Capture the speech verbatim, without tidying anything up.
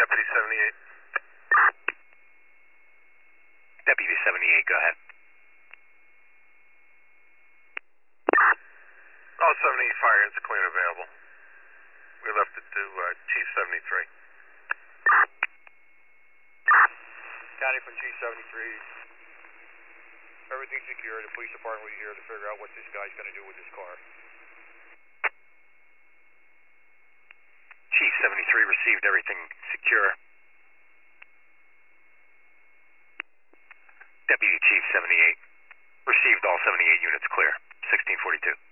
Deputy seventy-eight. Deputy seventy-eight, go ahead. All seventy fire units clear and available. We left it to uh, Chief seventy-three. County from Chief seventy-three. Everything's secure. The police department will be here to figure out what this guy's going to do with this car. Chief seventy-three received, everything secure. Deputy Chief seventy-eight received, all seventy-eight units clear. sixteen forty-two.